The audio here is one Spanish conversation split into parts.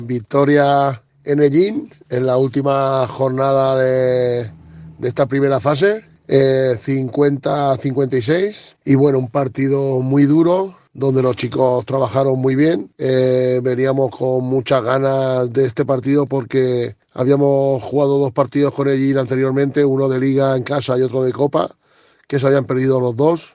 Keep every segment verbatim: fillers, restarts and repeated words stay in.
Victoria en Ellín, en la última jornada de, de esta primera fase, eh, cincuenta a cincuenta y seis. Y bueno, un partido muy duro, donde los chicos trabajaron muy bien. Eh, veníamos con muchas ganas de este partido porque habíamos jugado dos partidos con Ellín anteriormente, uno de Liga en casa y otro de Copa, que se habían perdido los dos.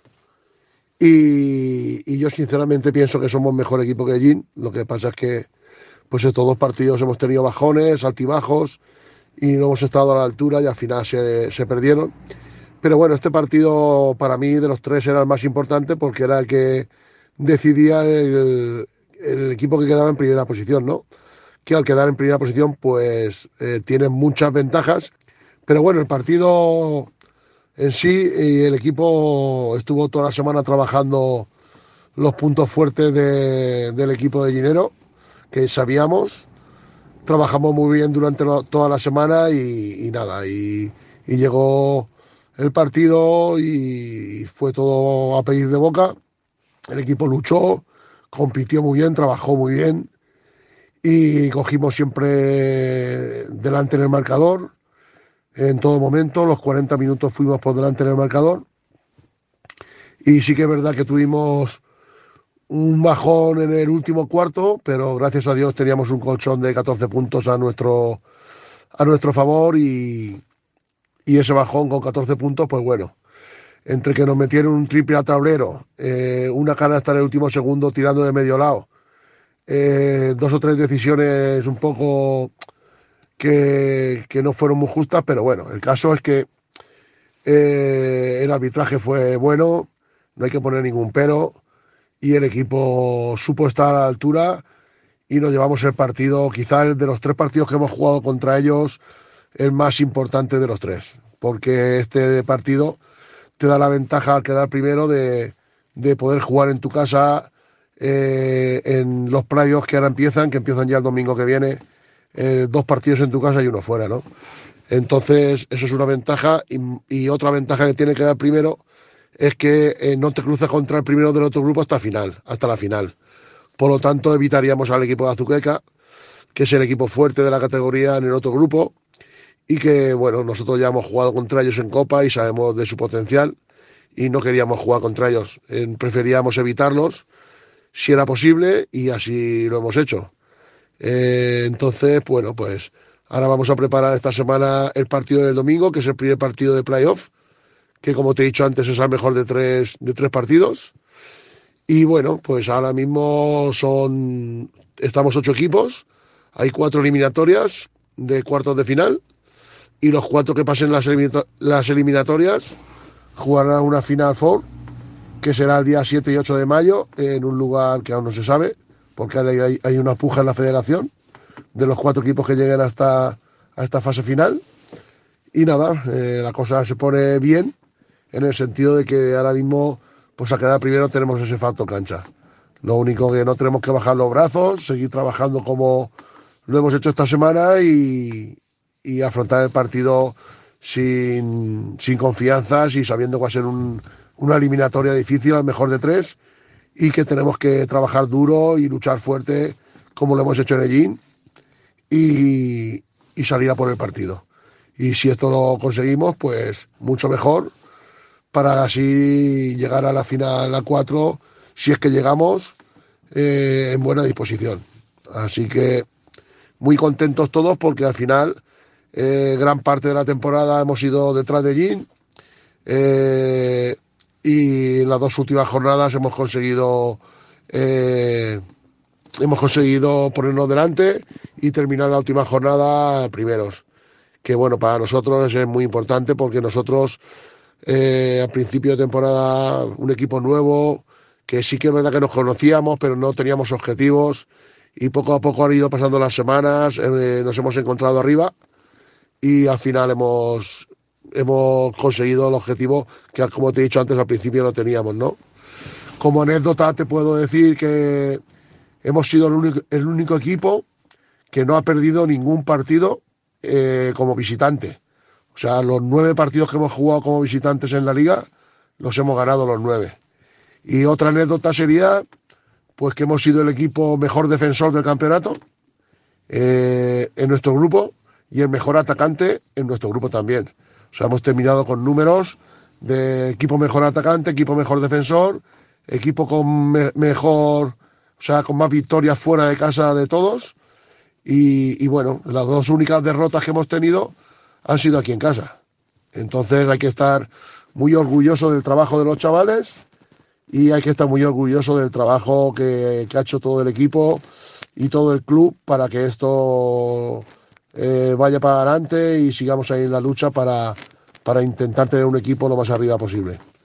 Y, y yo sinceramente pienso que somos mejor equipo que Ellín. Lo que pasa es que pues estos dos partidos hemos tenido bajones, altibajos y no hemos estado a la altura y al final se, se perdieron. Pero bueno, este partido para mí de los tres era el más importante porque era el que decidía el, el equipo que quedaba en primera posición, ¿no? Que al quedar en primera posición pues eh, tiene muchas ventajas. Pero bueno, el partido en sí y el equipo estuvo toda la semana trabajando los puntos fuertes de, del equipo de Llinero, que sabíamos. Trabajamos muy bien durante lo, toda la semana y, y nada, y, y llegó el partido y fue todo a pedir de boca. El equipo luchó, compitió muy bien, trabajó muy bien y cogimos siempre delante en el marcador. En todo momento, los cuarenta minutos fuimos por delante en el marcador. Y sí que es verdad que tuvimos un bajón en el último cuarto, pero gracias a Dios teníamos un colchón de catorce puntos a nuestro, a nuestro favor y, y ese bajón con catorce puntos, pues bueno, entre que nos metieron un triple a tablero, eh, una canasta en el último segundo tirando de medio lado, eh, dos o tres decisiones un poco que, que no fueron muy justas, pero bueno, el caso es que eh, el arbitraje fue bueno, no hay que poner ningún pero y el equipo supo estar a la altura y nos llevamos el partido, quizá el de los tres partidos que hemos jugado contra ellos, el más importante de los tres, porque este partido te da la ventaja al quedar primero de, de poder jugar en tu casa eh, en los playoffs que ahora empiezan, que empiezan ya el domingo que viene, eh, dos partidos en tu casa y uno fuera, ¿no? Entonces, eso es una ventaja y, y otra ventaja que tiene que dar primero es que eh, no te cruzas contra el primero del otro grupo hasta final, hasta la final. Por lo tanto, evitaríamos al equipo de Azuqueca, que es el equipo fuerte de la categoría en el otro grupo, y que, bueno, nosotros ya hemos jugado contra ellos en Copa y sabemos de su potencial, y no queríamos jugar contra ellos. Eh, preferíamos evitarlos, si era posible, y así lo hemos hecho. Eh, entonces, bueno, pues ahora vamos a preparar esta semana el partido del domingo, que es el primer partido de playoff, que como te he dicho antes es el mejor de tres, de tres partidos. Y bueno, pues ahora mismo son, estamos ocho equipos, hay cuatro eliminatorias de cuartos de final y los cuatro que pasen las, eliminato- las eliminatorias jugarán una Final Four que será el día siete y ocho de mayo en un lugar que aún no se sabe, porque hay, hay, hay una puja en la federación de los cuatro equipos que lleguen hasta a esta fase final. Y nada, eh, la cosa se pone bien en el sentido de que ahora mismo, pues a quedar primero tenemos ese factor cancha. Lo único que no tenemos que bajar los brazos, seguir trabajando como lo hemos hecho esta semana y, y afrontar el partido sin, sin confianzas y sabiendo que va a ser un, una eliminatoria difícil, al mejor de tres, y que tenemos que trabajar duro y luchar fuerte como lo hemos hecho en Ellín y, y salir a por el partido. Y si esto lo conseguimos, pues mucho mejor para así llegar a la final a cuatro, si es que llegamos, eh, en buena disposición. Así que muy contentos todos porque al final eh, gran parte de la temporada hemos ido detrás de Jin eh, y en las dos últimas jornadas hemos conseguido eh, hemos conseguido ponernos delante y terminar la última jornada primeros, que bueno, para nosotros es muy importante porque nosotros eh, al principio de temporada un equipo nuevo, que sí que es verdad que nos conocíamos, pero no teníamos objetivos y poco a poco han ido pasando las semanas, eh, nos hemos encontrado arriba y al final hemos, hemos conseguido el objetivo que, como te he dicho antes, al principio no teníamos, ¿no? Como anécdota te puedo decir que hemos sido el único, el único equipo que no ha perdido ningún partido eh, como visitante. O sea, los nueve partidos que hemos jugado como visitantes en la liga, los hemos ganado los nueve. Y otra anécdota sería, pues que hemos sido el equipo mejor defensor del campeonato eh, en nuestro grupo y el mejor atacante en nuestro grupo también. O sea, hemos terminado con números de equipo mejor atacante, equipo mejor defensor, equipo con me mejor, o sea, con más victorias fuera de casa de todos. Y, y bueno, las dos únicas derrotas que hemos tenido han sido aquí en casa. Entonces hay que estar muy orgulloso del trabajo de los chavales y hay que estar muy orgulloso del trabajo que, que ha hecho todo el equipo y todo el club para que esto eh, vaya para adelante y sigamos ahí en la lucha para, para intentar tener un equipo lo más arriba posible.